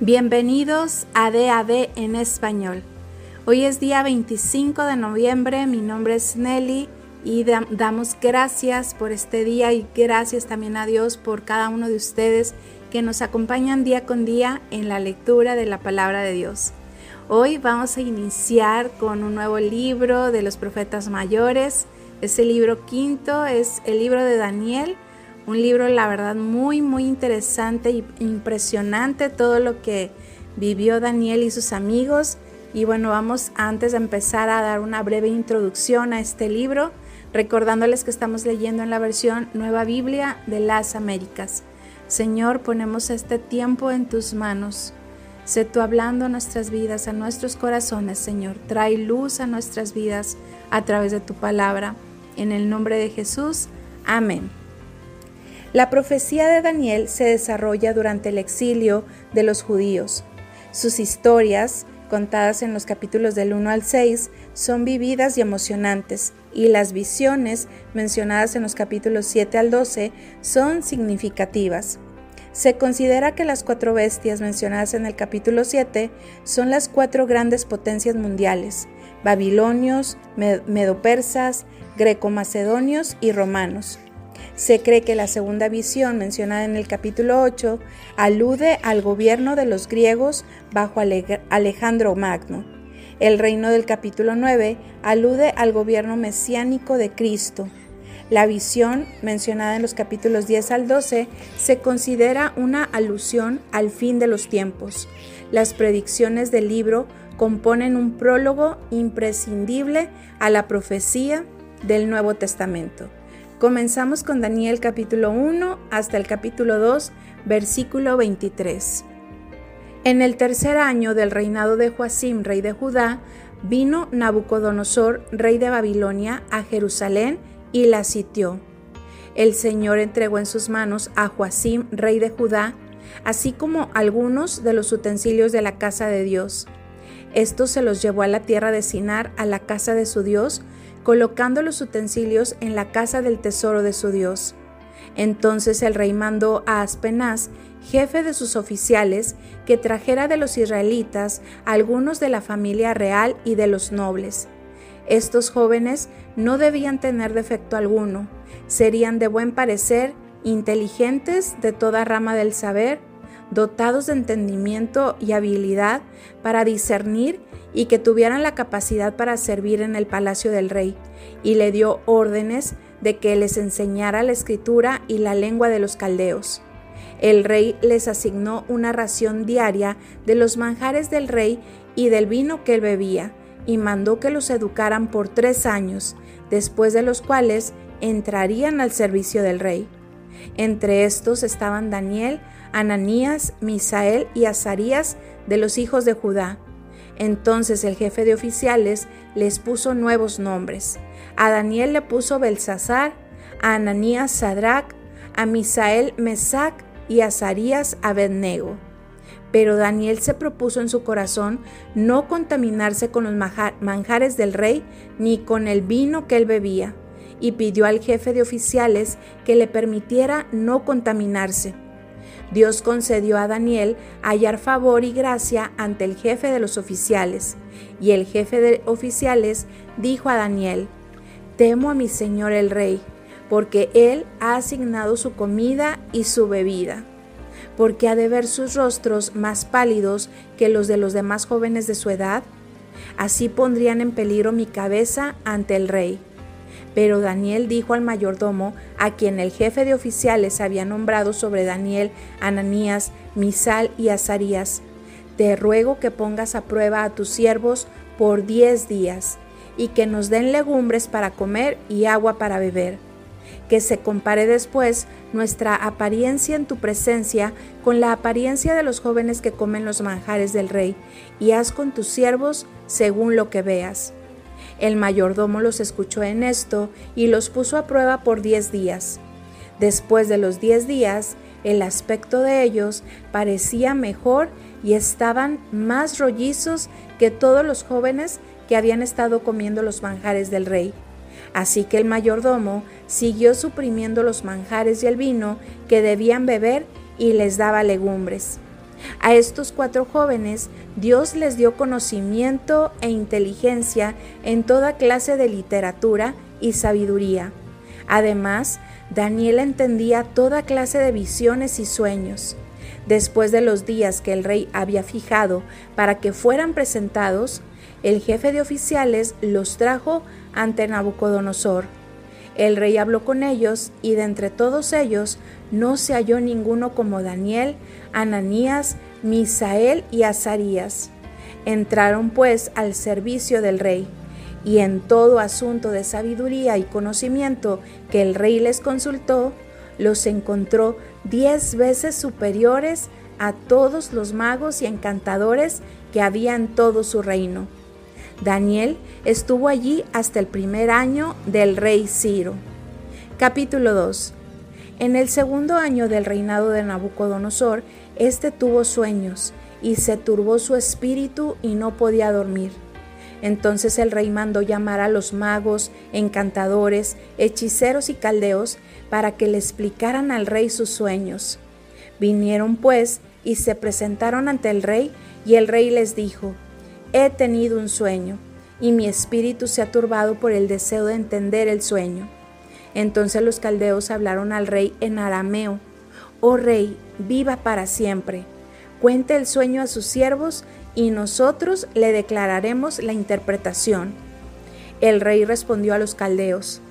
Bienvenidos a DAD en español. Hoy es día 25 de noviembre, mi nombre es Nelly y damos gracias por este día y gracias también a Dios por cada uno de ustedes que nos acompañan día con día en la lectura de la palabra de Dios. Hoy vamos a iniciar con un nuevo libro de los profetas mayores. Este libro quinto es el libro de Daniel. Un libro, la verdad, muy interesante y impresionante todo lo que vivió Daniel y sus amigos. Y bueno, vamos antes de empezar a dar una breve introducción a este libro, recordándoles que estamos leyendo en la versión Nueva Biblia de las Américas. Señor, ponemos este tiempo en tus manos. Sé tú hablando a nuestras vidas, a nuestros corazones, Señor. Trae luz a nuestras vidas a través de tu palabra. En el nombre de Jesús, amén. La profecía de Daniel se desarrolla durante el exilio de los judíos. Sus historias, contadas en los capítulos del 1 al 6, son vividas y emocionantes, y las visiones, mencionadas en los capítulos 7 al 12, son significativas. Se considera que las 4 bestias mencionadas en el capítulo 7 son las 4 grandes potencias mundiales: babilonios, medopersas, greco-macedonios y romanos. Se cree que la segunda visión, mencionada en el capítulo 8, alude al gobierno de los griegos bajo Alejandro Magno. El reino del capítulo 9 alude al gobierno mesiánico de Cristo. La visión, mencionada en los capítulos 10 al 12, se considera una alusión al fin de los tiempos. Las predicciones del libro componen un prólogo imprescindible a la profecía del Nuevo Testamento. Comenzamos con Daniel capítulo 1 hasta el capítulo 2, versículo 23. En el tercer año del reinado de Joacim, rey de Judá, vino Nabucodonosor, rey de Babilonia, a Jerusalén y la sitió. El Señor entregó en sus manos a Joacim, rey de Judá, así como algunos de los utensilios de la casa de Dios. Estos se los llevó a la tierra de Sinar, a la casa de su Dios, colocando los utensilios en la casa del tesoro de su Dios. Entonces el rey mandó a Aspenaz, jefe de sus oficiales, que trajera de los israelitas algunos de la familia real y de los nobles. Estos jóvenes no debían tener defecto alguno, serían de buen parecer, inteligentes de toda rama del saber, dotados de entendimiento y habilidad para discernir y que tuvieran la capacidad para servir en el palacio del rey, y le dio órdenes de que les enseñara la escritura y la lengua de los caldeos. El rey les asignó una ración diaria de los manjares del rey y del vino que él bebía, y mandó que los educaran por 3 años, después de los cuales entrarían al servicio del rey. Entre estos estaban Daniel, Ananías, Misael y Azarías de los hijos de Judá. Entonces el jefe de oficiales les puso nuevos nombres. A Daniel le puso Belsasar, a Ananías Sadrac, a Misael Mesac y a Azarías Abednego. Pero Daniel se propuso en su corazón no contaminarse con los manjares del rey ni con el vino que él bebía, y pidió al jefe de oficiales que le permitiera no contaminarse. Dios concedió a Daniel hallar favor y gracia ante el jefe de los oficiales, y el jefe de oficiales dijo a Daniel: «Temo a mi señor el rey, porque él ha asignado su comida y su bebida, porque ha de ver sus rostros más pálidos que los de los demás jóvenes de su edad. Así pondrían en peligro mi cabeza ante el rey». Pero Daniel dijo al mayordomo, a quien el jefe de oficiales había nombrado sobre Daniel, Ananías, Misael y Azarías: «Te ruego que pongas a prueba a tus siervos por 10 días, y que nos den legumbres para comer y agua para beber. Que se compare después nuestra apariencia en tu presencia con la apariencia de los jóvenes que comen los manjares del rey, y haz con tus siervos según lo que veas». El mayordomo los escuchó en esto y los puso a prueba por 10 días. Después de los 10 días, el aspecto de ellos parecía mejor y estaban más rollizos que todos los jóvenes que habían estado comiendo los manjares del rey. Así que el mayordomo siguió suprimiendo los manjares y el vino que debían beber y les daba legumbres. A estos 4 jóvenes Dios les dio conocimiento e inteligencia en toda clase de literatura y sabiduría. Además, Daniel entendía toda clase de visiones y sueños. Después de los días que el rey había fijado para que fueran presentados, el jefe de oficiales los trajo ante Nabucodonosor. El rey habló con ellos y de entre todos ellos no se halló ninguno como Daniel, Ananías, Misael y Azarías. Entraron pues al servicio del rey, y en todo asunto de sabiduría y conocimiento que el rey les consultó, los encontró 10 veces superiores a todos los magos y encantadores que había en todo su reino. Daniel estuvo allí hasta el primer año del rey Ciro. Capítulo 2. En el segundo año del reinado de Nabucodonosor, tuvo sueños, y se turbó su espíritu y no podía dormir. Entonces el rey mandó llamar a los magos, encantadores, hechiceros y caldeos para que le explicaran al rey sus sueños. Vinieron pues y se presentaron ante el rey, y el rey les dijo: He tenido un sueño, y mi espíritu se ha turbado por el deseo de entender el sueño. Entonces los caldeos hablaron al rey en arameo: Oh rey, viva para siempre. Cuente el sueño a sus siervos, y nosotros le declararemos la interpretación. El rey respondió a los caldeos: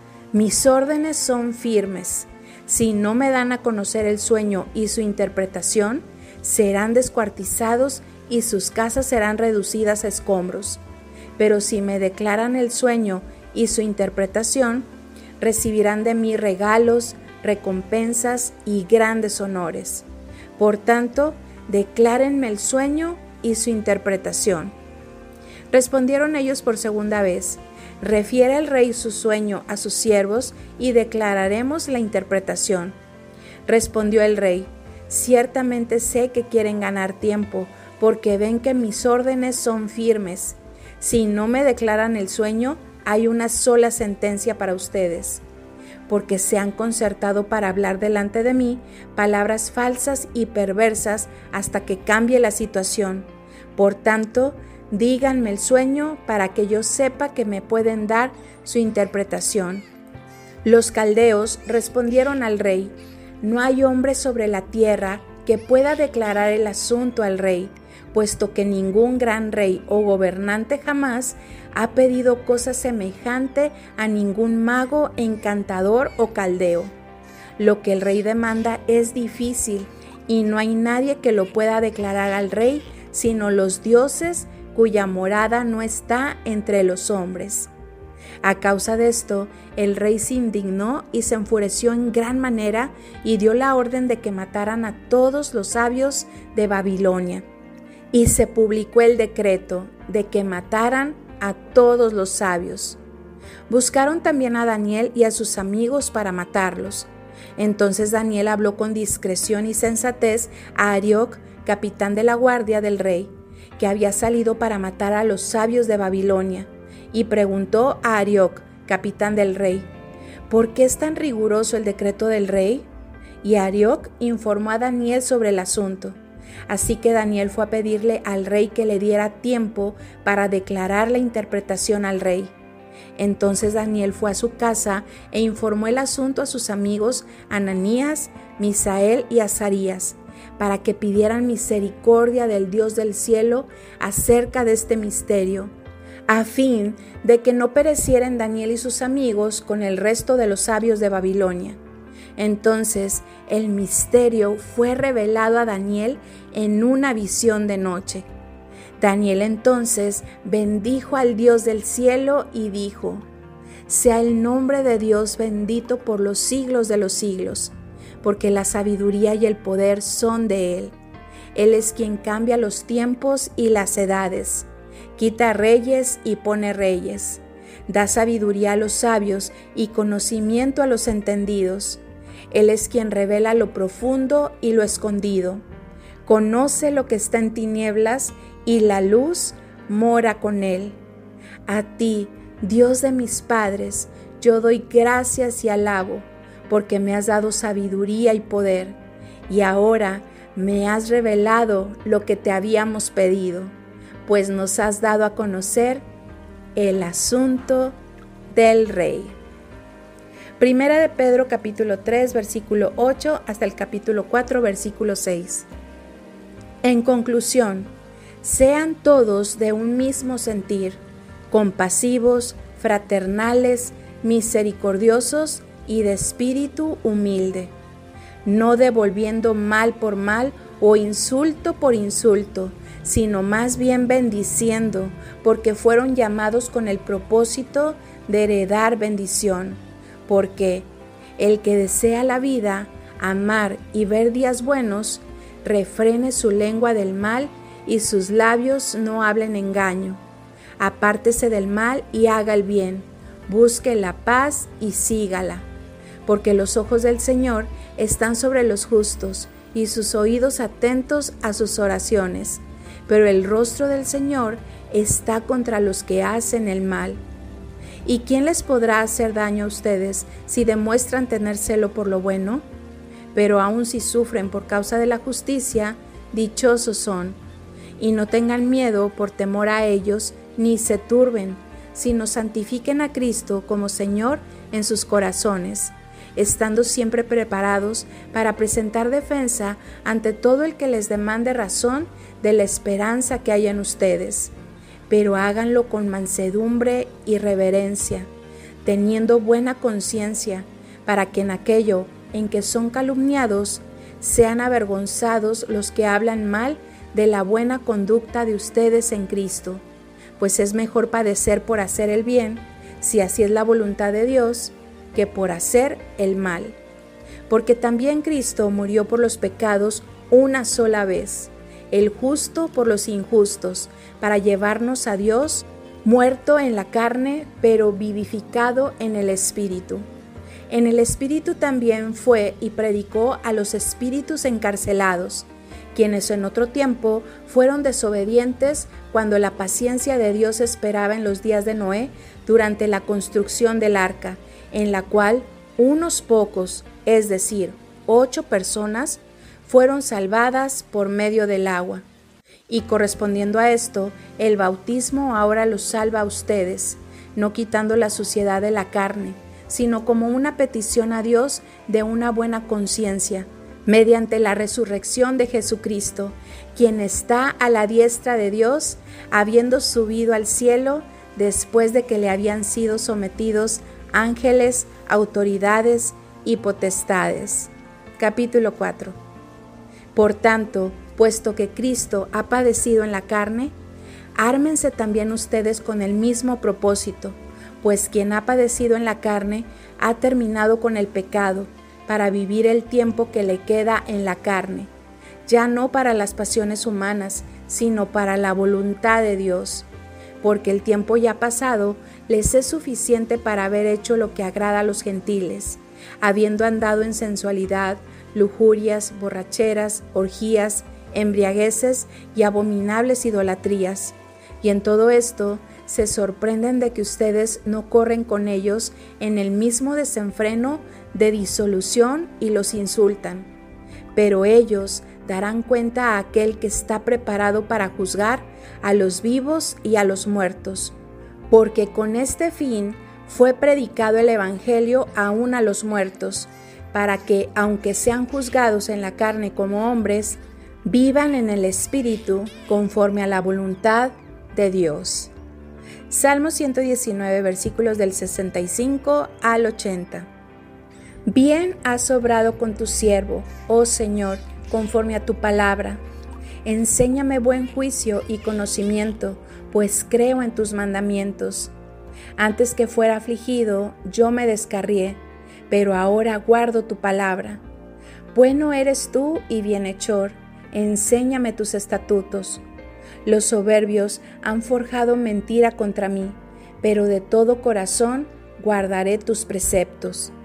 Mis órdenes son firmes. Si no me dan a conocer el sueño y su interpretación, serán descuartizados y sus casas serán reducidas a escombros. Pero si me declaran el sueño y su interpretación, recibirán de mí regalos, recompensas y grandes honores. Por tanto, declárenme el sueño y su interpretación. Respondieron ellos por segunda vez: Refiere el rey su sueño a sus siervos y declararemos la interpretación. Respondió el rey: Ciertamente sé que quieren ganar tiempo, porque ven que mis órdenes son firmes. Si no me declaran el sueño, hay una sola sentencia para ustedes, porque se han concertado para hablar delante de mí palabras falsas y perversas hasta que cambie la situación. Por tanto, díganme el sueño para que yo sepa que me pueden dar su interpretación. Los caldeos respondieron al rey: No hay hombre sobre la tierra que pueda declarar el asunto al rey, puesto que ningún gran rey o gobernante jamás ha pedido cosa semejante a ningún mago, encantador o caldeo. Lo que el rey demanda es difícil, y no hay nadie que lo pueda declarar al rey, sino los dioses cuya morada no está entre los hombres. A causa de esto, el rey se indignó y se enfureció en gran manera y dio la orden de que mataran a todos los sabios de Babilonia. Y se publicó el decreto de que mataran a todos los sabios. Buscaron también a Daniel y a sus amigos para matarlos. Entonces Daniel habló con discreción y sensatez a Arioc, capitán de la guardia del rey, que había salido para matar a los sabios de Babilonia, y preguntó a Arioc, capitán del rey: ¿Por qué es tan riguroso el decreto del rey? Y Arioc informó a Daniel sobre el asunto. Así que Daniel fue a pedirle al rey que le diera tiempo para declarar la interpretación al rey. Entonces Daniel fue a su casa e informó el asunto a sus amigos Ananías, Misael y Azarías, para que pidieran misericordia del Dios del cielo acerca de este misterio, a fin de que no perecieran Daniel y sus amigos con el resto de los sabios de Babilonia. Entonces el misterio fue revelado a Daniel en una visión de noche. Daniel entonces bendijo al Dios del cielo y dijo: Sea el nombre de Dios bendito por los siglos de los siglos, porque la sabiduría y el poder son de Él. Él es quien cambia los tiempos y las edades, quita reyes y pone reyes, da sabiduría a los sabios y conocimiento a los entendidos. Él es quien revela lo profundo y lo escondido. Conoce lo que está en tinieblas y la luz mora con Él. A ti, Dios de mis padres, yo doy gracias y alabo, porque me has dado sabiduría y poder. Y ahora me has revelado lo que te habíamos pedido, pues nos has dado a conocer el asunto del Rey. Primera de Pedro capítulo 3 versículo 8 hasta el capítulo 4 versículo 6. En conclusión, sean todos de un mismo sentir, compasivos, fraternales, misericordiosos y de espíritu humilde, no devolviendo mal por mal o insulto por insulto, sino más bien bendiciendo, porque fueron llamados con el propósito de heredar bendición. Porque el que desea la vida, amar y ver días buenos, refrene su lengua del mal y sus labios no hablen engaño. Apártese del mal y haga el bien, busque la paz y sígala. Porque los ojos del Señor están sobre los justos y sus oídos atentos a sus oraciones, pero el rostro del Señor está contra los que hacen el mal. ¿Y quién les podrá hacer daño a ustedes si demuestran tener celo por lo bueno? Pero aun si sufren por causa de la justicia, dichosos son. Y no tengan miedo por temor a ellos, ni se turben, sino santifiquen a Cristo como Señor en sus corazones, estando siempre preparados para presentar defensa ante todo el que les demande razón de la esperanza que hay en ustedes. Pero háganlo con mansedumbre y reverencia, teniendo buena conciencia, para que en aquello en que son calumniados sean avergonzados los que hablan mal de la buena conducta de ustedes en Cristo. Pues es mejor padecer por hacer el bien, si así es la voluntad de Dios, que por hacer el mal. Porque también Cristo murió por los pecados una sola vez, el justo por los injustos, para llevarnos a Dios, muerto en la carne, pero vivificado en el Espíritu. En el Espíritu también fue y predicó a los espíritus encarcelados, quienes en otro tiempo fueron desobedientes cuando la paciencia de Dios esperaba en los días de Noé durante la construcción del arca, en la cual unos pocos, es decir, 8 personas, fueron salvadas por medio del agua. Y correspondiendo a esto, el bautismo ahora los salva a ustedes, no quitando la suciedad de la carne, sino como una petición a Dios de una buena conciencia, mediante la resurrección de Jesucristo, quien está a la diestra de Dios, habiendo subido al cielo después de que le habían sido sometidos ángeles, autoridades y potestades. Capítulo 4. Por tanto, puesto que Cristo ha padecido en la carne, ármense también ustedes con el mismo propósito, pues quien ha padecido en la carne ha terminado con el pecado, para vivir el tiempo que le queda en la carne, ya no para las pasiones humanas, sino para la voluntad de Dios, porque el tiempo ya pasado les es suficiente para haber hecho lo que agrada a los gentiles, habiendo andado en sensualidad, lujurias, borracheras, orgías, embriagueces y abominables idolatrías. Y en todo esto se sorprenden de que ustedes no corren con ellos en el mismo desenfreno de disolución y los insultan. Pero ellos darán cuenta a aquel que está preparado para juzgar a los vivos y a los muertos, porque con este fin fue predicado el Evangelio aún a los muertos, para que, aunque sean juzgados en la carne como hombres, vivan en el Espíritu conforme a la voluntad de Dios. Salmo 119, versículos del 65 al 80. Bien has obrado con tu siervo, oh Señor, conforme a tu palabra. Enséñame buen juicio y conocimiento, pues creo en tus mandamientos. Antes que fuera afligido, yo me descarrié, pero ahora guardo tu palabra. Bueno eres tú y bienhechor, enséñame tus estatutos. Los soberbios han forjado mentira contra mí, pero de todo corazón guardaré tus preceptos.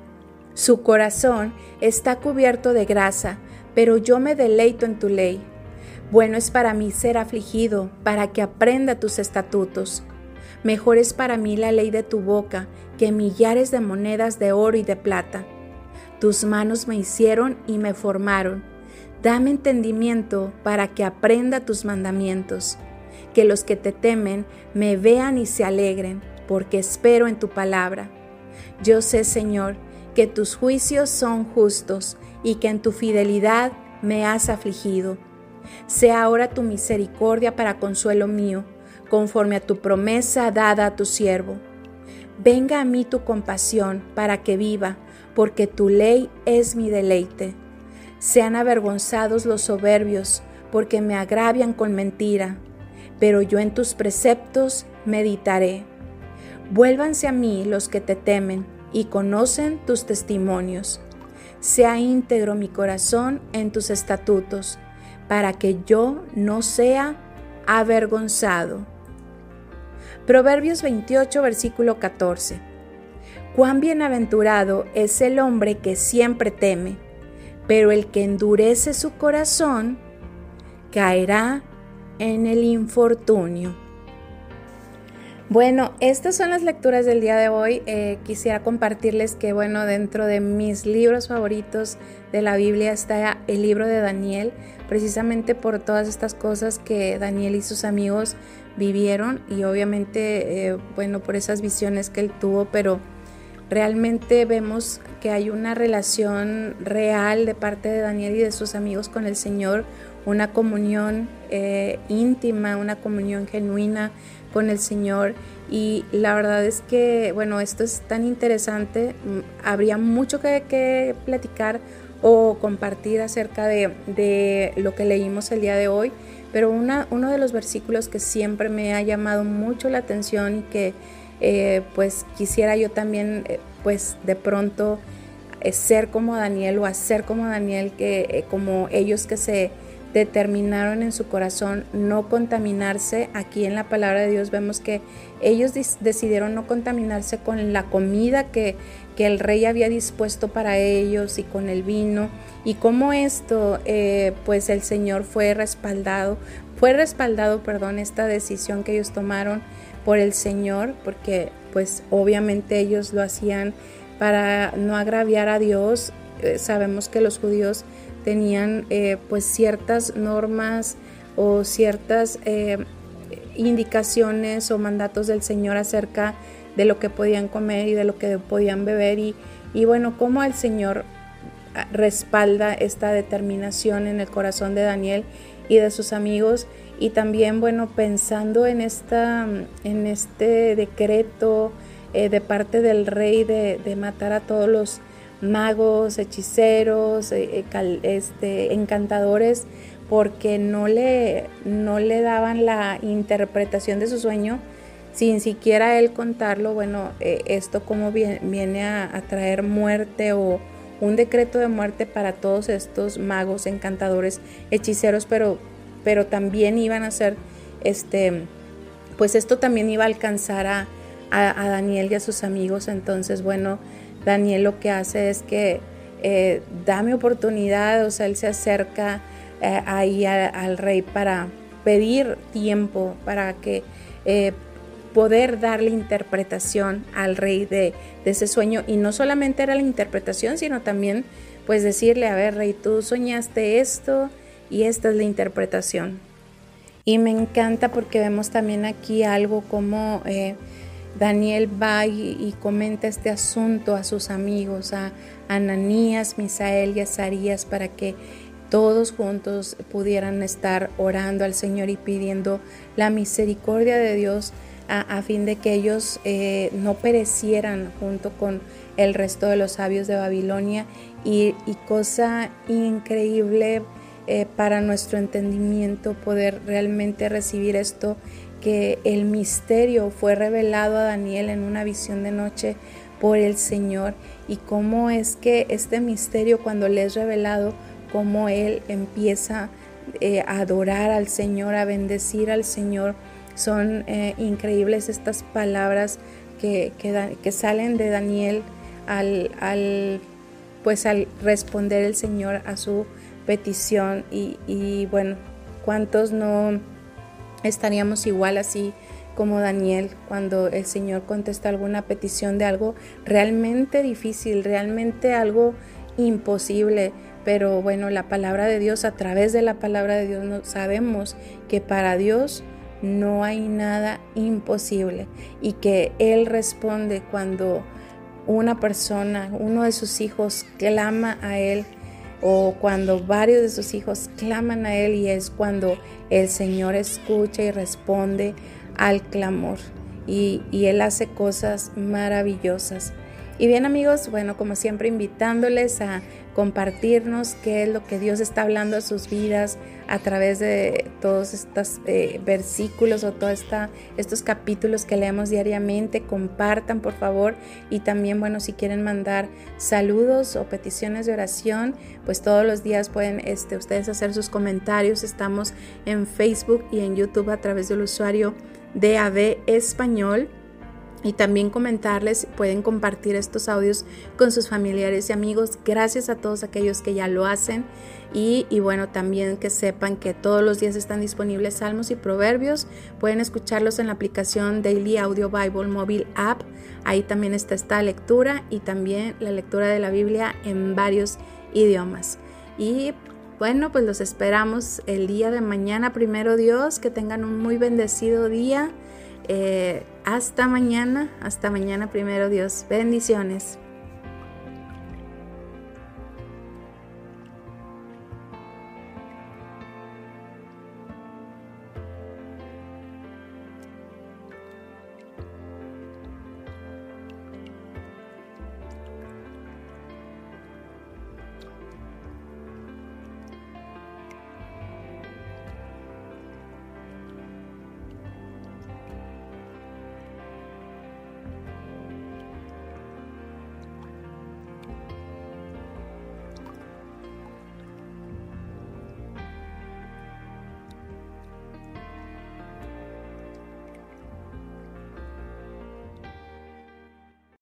Su corazón está cubierto de grasa, pero yo me deleito en tu ley. Bueno es para mí ser afligido, para que aprenda tus estatutos. Mejor es para mí la ley de tu boca que millares de monedas de oro y de plata. Tus manos me hicieron y me formaron. Dame entendimiento para que aprenda tus mandamientos, que los que te temen me vean y se alegren, porque espero en tu palabra. Yo sé, Señor, que tus juicios son justos y que en tu fidelidad me has afligido. Sea ahora tu misericordia para consuelo mío, conforme a tu promesa dada a tu siervo. Venga a mí tu compasión para que viva, porque tu ley es mi deleite. Sean avergonzados los soberbios, porque me agravian con mentira, pero yo en tus preceptos meditaré. Vuélvanse a mí los que te temen y conocen tus testimonios. Sea íntegro mi corazón en tus estatutos, para que yo no sea avergonzado. Proverbios 28, versículo 14. Cuán bienaventurado es el hombre que siempre teme, pero el que endurece su corazón caerá en el infortunio. Bueno, estas son las lecturas del día de hoy. Quisiera compartirles que, dentro de mis libros favoritos de la Biblia está el libro de Daniel, precisamente por todas estas cosas que Daniel y sus amigos vivieron y obviamente, por esas visiones que él tuvo, pero realmente vemos que hay una relación real de parte de Daniel y de sus amigos con el Señor, una comunión íntima, una comunión genuina con el Señor. Y la verdad es que, esto es tan interesante, habría mucho que platicar o compartir acerca de lo que leímos el día de hoy, pero uno de los versículos que siempre me ha llamado mucho la atención y que quisiera yo también de pronto ser como Daniel o hacer como Daniel, que como ellos que se determinaron en su corazón no contaminarse. Aquí en la palabra de Dios vemos que ellos decidieron no contaminarse con la comida que el rey había dispuesto para ellos y con el vino, y cómo esto el Señor fue respaldado esta decisión que ellos tomaron por el Señor, porque obviamente ellos lo hacían para no agraviar a Dios. Sabemos que los judíos tenían ciertas normas o ciertas indicaciones o mandatos del Señor acerca de lo que podían comer y de lo que podían beber, y cómo el Señor respalda esta determinación en el corazón de Daniel y de sus amigos. Y también pensando en este decreto de parte del rey de matar a todos los magos, hechiceros, encantadores, porque no le daban la interpretación de su sueño sin siquiera él contarlo. Esto como viene a traer muerte o un decreto de muerte para todos estos magos, encantadores, hechiceros, pero también iban a ser, esto también iba a alcanzar a Daniel y a sus amigos. Entonces, Daniel lo que hace es que dame oportunidad, él se acerca ahí al rey para pedir tiempo para que poder darle interpretación al rey de ese sueño. Y no solamente era la interpretación, sino también decirle, a ver, rey, tú soñaste esto y esta es la interpretación. Y me encanta porque vemos también aquí algo como Daniel va y comenta este asunto a sus amigos, a Ananías, Misael y Azarías, para que todos juntos pudieran estar orando al Señor y pidiendo la misericordia de Dios a fin de que ellos no perecieran junto con el resto de los sabios de Babilonia. Y cosa increíble para nuestro entendimiento poder realmente recibir esto, que el misterio fue revelado a Daniel en una visión de noche por el Señor, y cómo es que este misterio, cuando le es revelado, cómo él empieza a adorar al Señor, a bendecir al Señor. Son increíbles estas palabras que salen de Daniel al responder el Señor a su petición. Y ¿cuántos no estaríamos igual así como Daniel cuando el Señor contesta alguna petición de algo realmente difícil, realmente algo imposible, pero bueno, la palabra de Dios, a través de la palabra de Dios sabemos que para Dios no hay nada imposible y que Él responde cuando una persona, uno de sus hijos clama a Él, o cuando varios de sus hijos claman a Él, y es cuando el Señor escucha y responde al clamor, y Él hace cosas maravillosas. Y bien, amigos, bueno, como siempre, invitándoles a compartirnos qué es lo que Dios está hablando a sus vidas a través de todos estos versículos o todos estos capítulos que leemos diariamente. Compartan, por favor, y también, bueno, si quieren mandar saludos o peticiones de oración, pues todos los días pueden ustedes hacer sus comentarios. Estamos en Facebook y en YouTube a través del usuario DAB Español. Y también comentarles, pueden compartir estos audios con sus familiares y amigos. Gracias a todos aquellos que ya lo hacen. Y bueno, también que sepan que todos los días están disponibles Salmos y Proverbios. Pueden escucharlos en la aplicación Daily Audio Bible Mobile App. Ahí también está esta lectura y también la lectura de la Biblia en varios idiomas. Y bueno, pues los esperamos el día de mañana, primero Dios. Que tengan un muy bendecido día. Hasta mañana, primero Dios. Bendiciones.